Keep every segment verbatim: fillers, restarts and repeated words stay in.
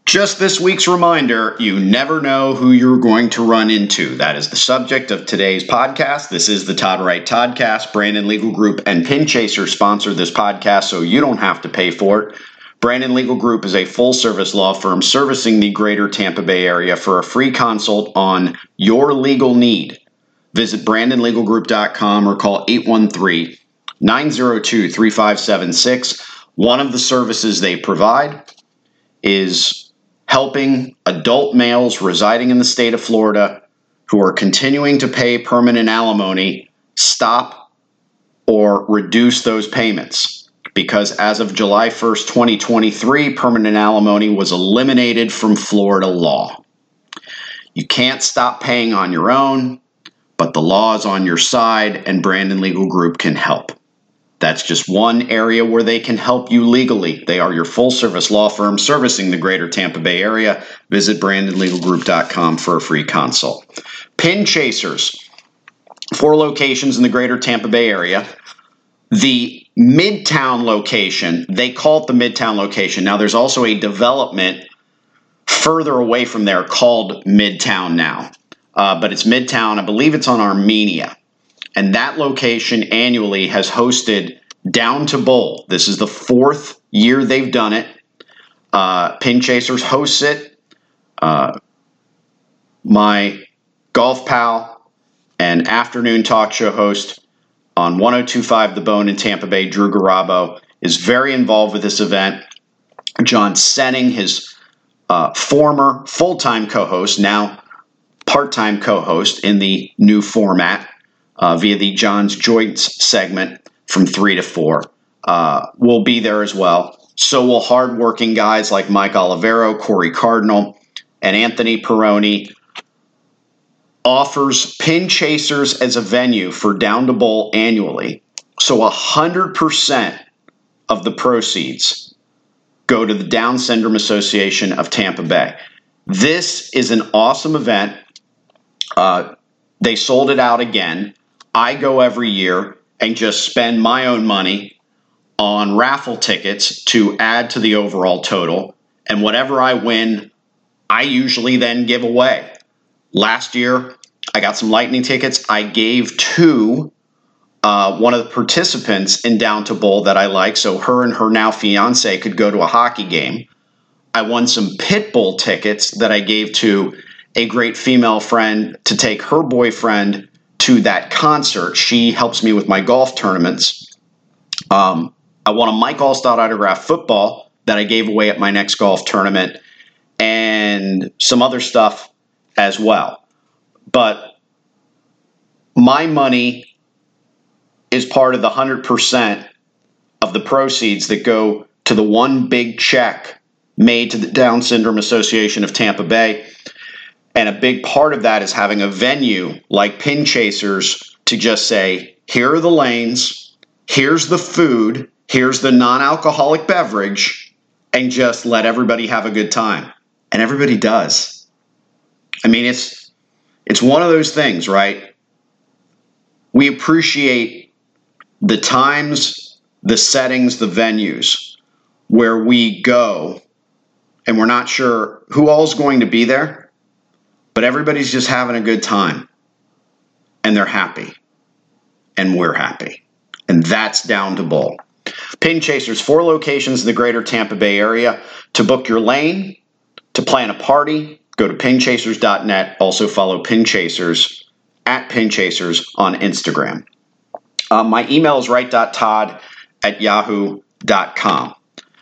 Just this week's reminder, you never know who you're going to run into. That is the subject of today's podcast. This is the Todd Wright Toddcast. Brandon Legal Group and Pin Chaser sponsor this podcast, so you don't have to pay for it. Brandon Legal Group is a full-service law firm servicing the greater Tampa Bay area. For a free consult on your legal need, visit brandon legal group dot com or call eight one three, nine zero two, three five seven six. One of the services they provide is helping adult males residing in the state of Florida who are continuing to pay permanent alimony stop or reduce those payments. Because as of July first, twenty twenty-three, permanent alimony was eliminated from Florida law. You can't stop paying on your own, but the law is on your side, and Brandon Legal Group can help. That's just one area where they can help you legally. They are your full-service law firm servicing the greater Tampa Bay area. Visit brandon legal group dot com for a free consult. Pin Chasers, four locations in the greater Tampa Bay area. The Midtown location, they call it the Midtown location. Now, there's also a development further away from there called Midtown now. Uh, but it's Midtown. I believe it's on Armenia. And that location annually has hosted Down to Bowl. This is the fourth year they've done it. Uh, Pin Chasers hosts it. Uh, my golf pal and afternoon talk show host on one oh two point five The Bone in Tampa Bay, Drew Garabo, is very involved with this event. John Senning, his uh, former full-time co-host, now part-time co-host in the new format, Uh, via the John's Joints segment from three to four. Uh, we'll be there as well. So will hardworking guys like Mike Olivero, Corey Cardinal, and Anthony Peroni. Offers Pin Chasers as a venue for Down to Bowl annually. So one hundred percent of the proceeds go to the Down Syndrome Association of Tampa Bay. This is an awesome event. Uh, they sold it out again. I go every year and just spend my own money on raffle tickets to add to the overall total. And whatever I win, I usually then give away. Last year, I got some Lightning tickets. I gave to uh, one of the participants in Down to Bowl that I like, so her and her now fiance could go to a hockey game. I won some Pitbull tickets that I gave to a great female friend to take her boyfriend to that concert. She helps me with my golf tournaments. Um, I won a Mike Allstott autographed football that I gave away at my next golf tournament, and some other stuff as well. But my money is part of the one hundred percent of the proceeds that go to the one big check made to the Down Syndrome Association of Tampa Bay. And a big part of that is having a venue like Pin Chasers to just say, here are the lanes, here's the food, here's the non-alcoholic beverage, and just let everybody have a good time. And everybody does. I mean, it's it's one of those things, right? We appreciate the times, the settings, the venues where we go, and we're not sure who all's going to be there. But everybody's just having a good time, and they're happy, and we're happy, and that's Down to Bowl. Pin Chasers, four locations in the greater Tampa Bay area. To book your lane, to plan a party, go to pin chasers dot net. Also follow Pin Chasers at Pin Chasers on Instagram. Uh, my email is wright dot todd at yahoo dot com.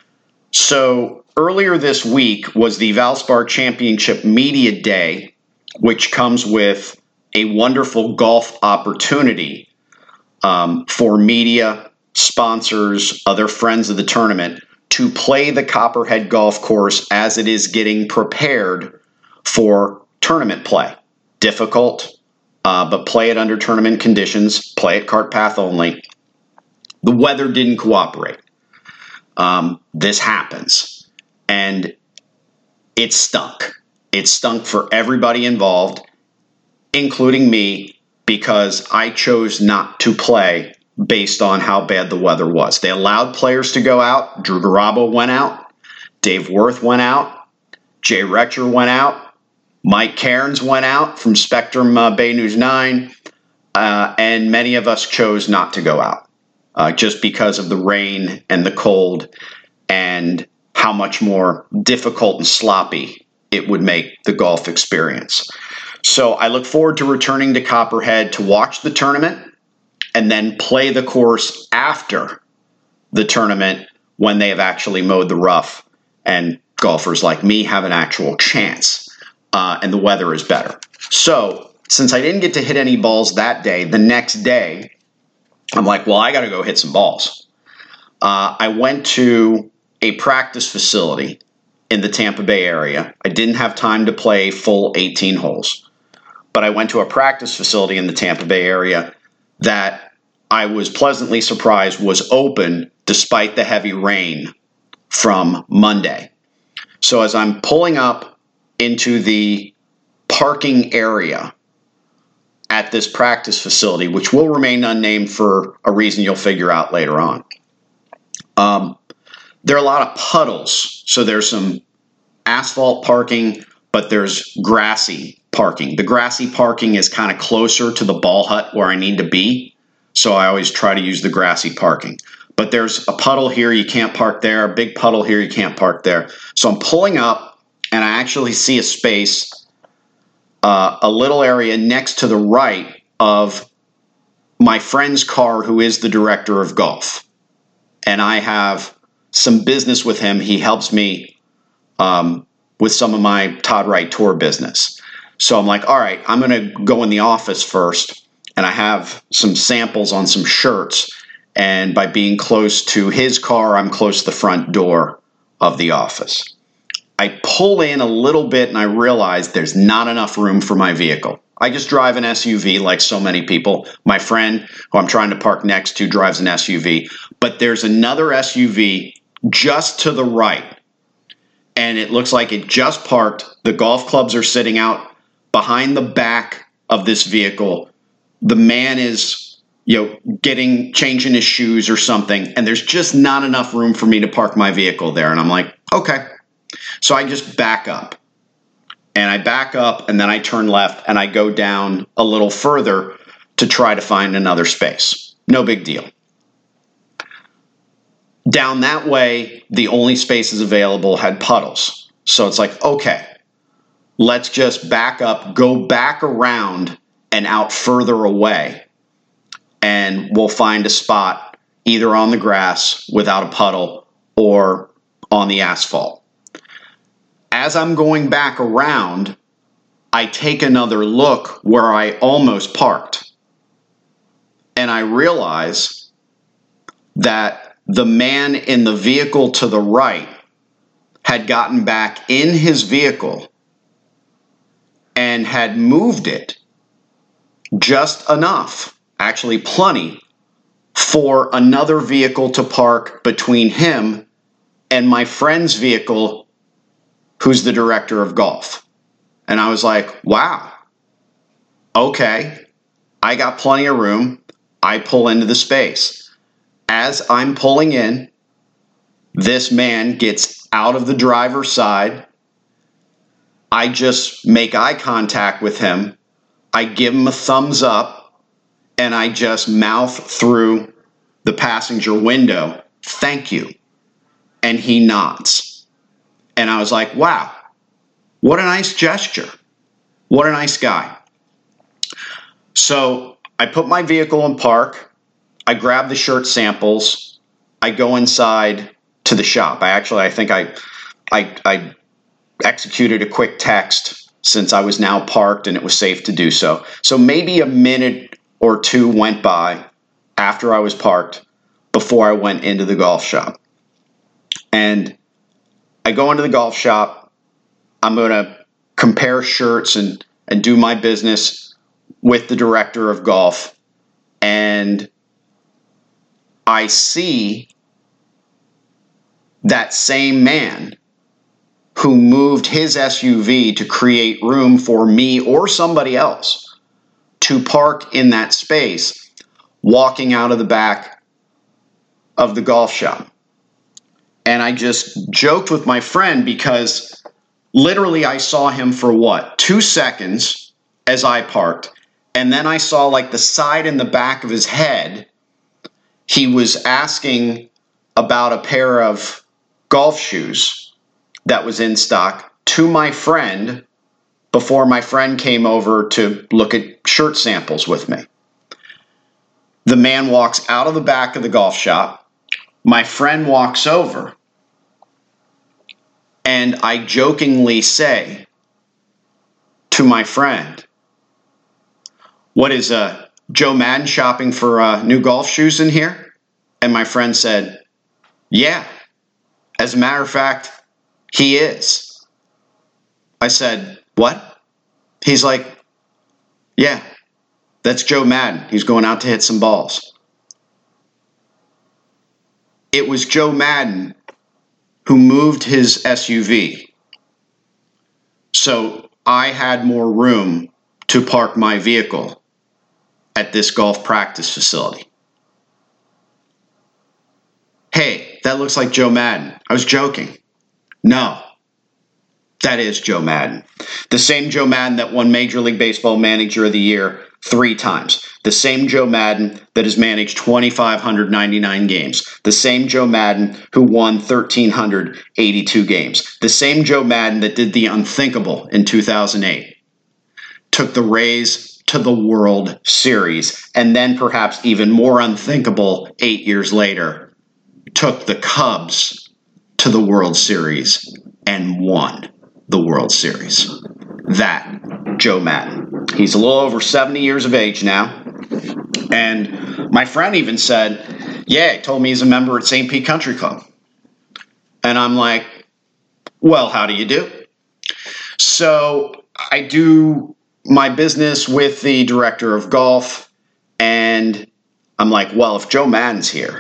So earlier this week was the Valspar Championship Media Day, which comes with a wonderful golf opportunity um, for media, sponsors, other friends of the tournament to play the Copperhead Golf Course as it is getting prepared for tournament play. Difficult, uh, but play it under tournament conditions, play at cart path only. The weather didn't cooperate. Um, this happens, and it stunk. It stunk for everybody involved, including me, because I chose not to play based on how bad the weather was. They allowed players to go out. Drew Garabo went out. Dave Worth went out. Jay Retcher went out. Mike Cairns went out from Spectrum uh, Bay News nine. Uh, and many of us chose not to go out uh, just because of the rain and the cold and how much more difficult and sloppy it would make the golf experience. So I look forward to returning to Copperhead to watch the tournament and then play the course after the tournament when they have actually mowed the rough and golfers like me have an actual chance uh, and the weather is better. So since I didn't get to hit any balls that day, the next day, I'm like, well, I got to go hit some balls. Uh, I went to a practice facility in the Tampa Bay area. I didn't have time to play full eighteen holes, but I went to a practice facility in the Tampa Bay area that I was pleasantly surprised was open despite the heavy rain from Monday. So as I'm pulling up into the parking area at this practice facility, which will remain unnamed for a reason you'll figure out later on, um, there are a lot of puddles. So there's some asphalt parking, but there's grassy parking. The grassy parking is kind of closer to the ball hut where I need to be. So I always try to use the grassy parking. But there's a puddle here, you can't park there. A big puddle here, you can't park there. So I'm pulling up, and I actually see a space, uh, a little area next to the right of my friend's car, who is the director of golf. And I have some business with him. He helps me um, with some of my Todd Wright Tour business. So I'm like, all right, I'm going to go in the office first. And I have some samples on some shirts. And by being close to his car, I'm close to the front door of the office. I pull in a little bit and I realize there's not enough room for my vehicle. I just drive an S U V like so many people. My friend, who I'm trying to park next to, drives an S U V. But there's another S U V just to the right. And it looks like it just parked. The golf clubs are sitting out behind the back of this vehicle. The man is, you know, getting, changing his shoes or something. And there's just not enough room for me to park my vehicle there. And I'm like, okay. So I just back up. And I back up and then I turn left and I go down a little further to try to find another space. No big deal. Down that way, the only spaces available had puddles. So it's like, okay, let's just back up, go back around and out further away. And we'll find a spot either on the grass without a puddle or on the asphalt. As I'm going back around, I take another look where I almost parked. And I realize that the man in the vehicle to the right had gotten back in his vehicle and had moved it just enough, actually plenty, for another vehicle to park between him and my friend's vehicle, who's the director of golf. And I was like, wow, okay, I got plenty of room. I pull into the space. As I'm pulling in, this man gets out of the driver's side. I just make eye contact with him. I give him a thumbs up, and I just mouth through the passenger window, thank you. And he nods. And I was like, wow, what a nice gesture. What a nice guy. So I put my vehicle in park. I grab the shirt samples. I go inside to the shop. I actually, I think I, I, I executed a quick text since I was now parked and it was safe to do so. So maybe a minute or two went by after I was parked before I went into the golf shop. And I go into the golf shop. I'm going to compare shirts and, and do my business with the director of golf. And I see that same man who moved his S U V to create room for me or somebody else to park in that space, walking out of the back of the golf shop. And I just joked with my friend because Literally, I saw him for what? Two seconds as I parked. And then I saw like the side and the back of his head. He was asking about a pair of golf shoes that was in stock to my friend before my friend came over to look at shirt samples with me. The man walks out of the back of the golf shop. My friend walks over. And I jokingly say to my friend, what is uh, Joe Madden shopping for uh, new golf shoes in here? And my friend said, yeah. As a matter of fact, he is. I said, what? He's like, yeah, that's Joe Madden. He's going out to hit some balls. It was Joe Madden who moved his S U V. So I had more room to park my vehicle at this golf practice facility. Hey, that looks like Joe Madden. I was joking. No, that is Joe Madden. The same Joe Madden that won Major League Baseball Manager of the Year three times. The same Joe Madden that has managed two thousand five hundred ninety-nine games. The same Joe Madden who won one thousand three hundred eighty-two games. The same Joe Madden that did the unthinkable in two thousand eight. Took the Rays to the World Series. And then perhaps even more unthinkable eight years later, took the Cubs to the World Series and won the World Series. That Joe Madden. He's a little over seventy years of age now. And my friend even said, yeah, he told me he's a member at Saint Pete Country Club. And I'm like, well, how do you do? So I do my business with the director of golf. And I'm like, well, if Joe Madden's here,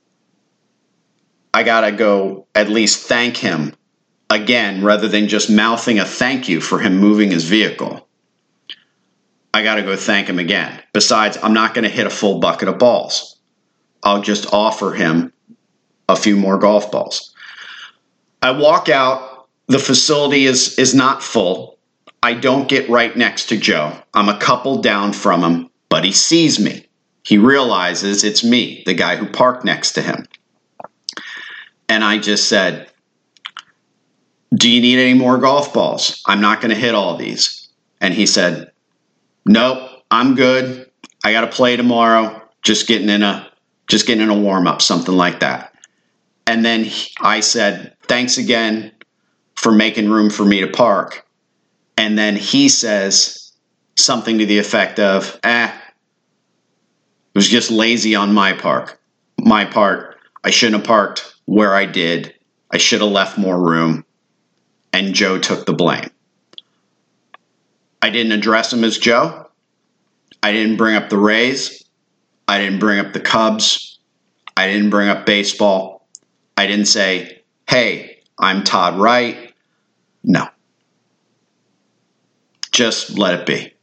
I got to go at least thank him again, rather than just mouthing a thank you for him moving his vehicle. I got to go thank him again. Besides, I'm not going to hit a full bucket of balls. I'll just offer him a few more golf balls. I walk out. The facility is, is not full. I don't get right next to Joe. I'm a couple down from him, but he sees me. He realizes it's me, the guy who parked next to him. And I just said, do you need any more golf balls? I'm not going to hit all these. And he said, nope, I'm good. I got to play tomorrow. Just getting in a, just getting in a warm up, something like that. And then he, I said, thanks again for making room for me to park. And then he says something to the effect of, eh, it was just lazy on my part. My part. I shouldn't have parked where I did. I should have left more room. And Joe took the blame. I didn't address him as Joe. I didn't bring up the Rays. I didn't bring up the Cubs. I didn't bring up baseball. I didn't say, hey, I'm Todd Wright. No. Just let it be.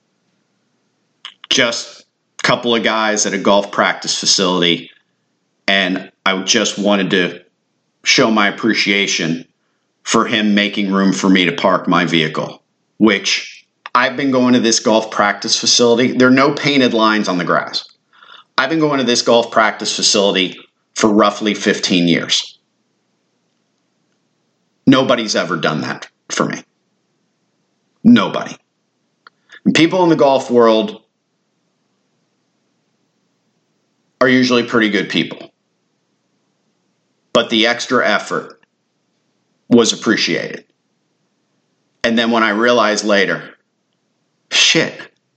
Just a couple of guys at a golf practice facility. And I just wanted to show my appreciation for him making room for me to park my vehicle, which I've been going to this golf practice facility. There are no painted lines on the grass. I've been going to this golf practice facility for roughly fifteen years. Nobody's ever done that for me. Nobody. And people in the golf world are usually pretty good people. But the extra effort was appreciated. And then when I realized later, shit,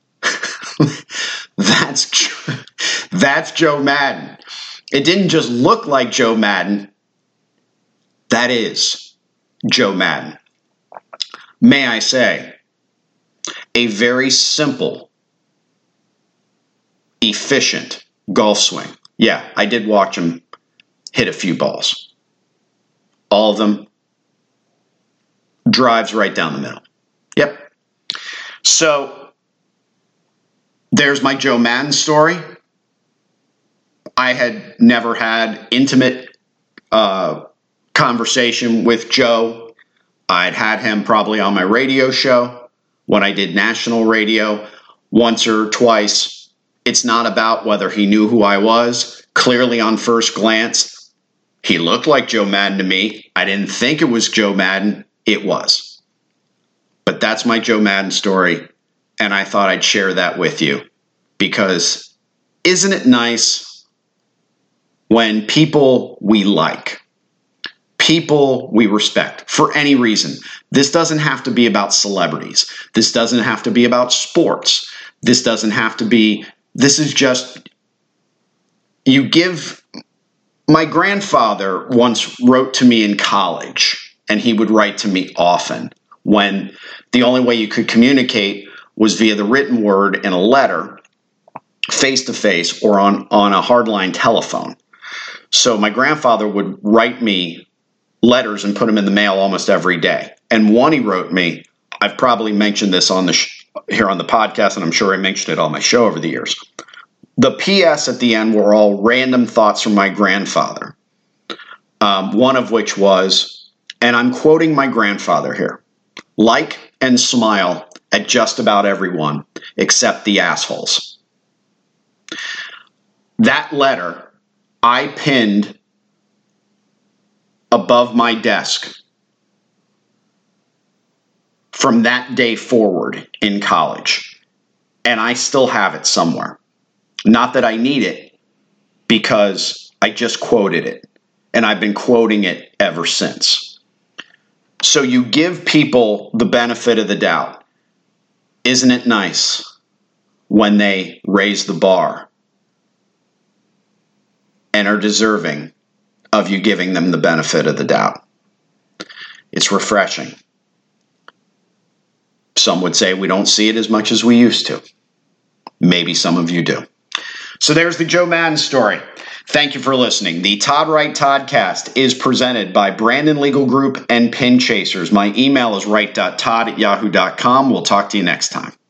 that's, that's Joe Madden. It didn't just look like Joe Madden. That is Joe Madden. May I say, a very simple, efficient golf swing. Yeah, I did watch him hit a few balls. All of them drives right down the middle. Yep. So there's my Joe Madden story. I had never had intimate uh, conversation with Joe I'd had him probably on my radio show when I did national radio once or twice. It's not about whether he knew who I was. Clearly, on first glance, he looked like Joe Madden to me. I didn't think it was Joe Madden. It was. But that's my Joe Madden story, and I thought I'd share that with you because isn't it nice when people we like, people we respect for any reason. This doesn't have to be about celebrities. This doesn't have to be about sports. This doesn't have to be, this is just, you give, my grandfather once wrote to me in college, and he would write to me often when the only way you could communicate was via the written word in a letter, face-to-face, or on, on a hardline telephone. So my grandfather would write me letters and put them in the mail almost every day. And one he wrote me, I've probably mentioned this on the sh- here on the podcast, and I'm sure I mentioned it on my show over the years. The P S at the end were all random thoughts from my grandfather, um, one of which was, and I'm quoting my grandfather here, like and smile at just about everyone except the assholes. That letter I pinned above my desk from that day forward in college. And I still have it somewhere. Not that I need it, because I just quoted it. And I've been quoting it ever since. So you give people the benefit of the doubt. Isn't it nice when they raise the bar and are deserving of you giving them the benefit of the doubt? It's refreshing. Some would say we don't see it as much as we used to. Maybe some of you do. So there's the Joe Madden story. Thank you for listening. The Todd Wright Toddcast is presented by Brandon Legal Group and Pin Chasers. My email is wright dot todd at yahoo dot com. We'll talk to you next time.